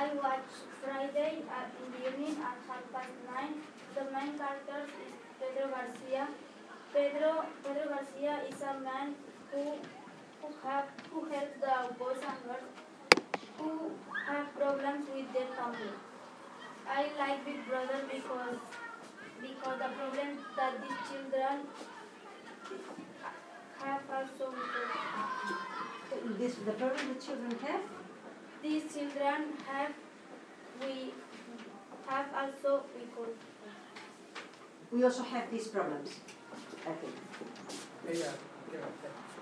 I watched Friday in the evening at 9:30. The main character is Pedro Garcia. Pedro Garcia is a man who helps the boys and girls who have problems with their family. I like Big Brother because the problems that these children have also the problem the children have? These children have, we have also, we also have these problems, I think. Yeah.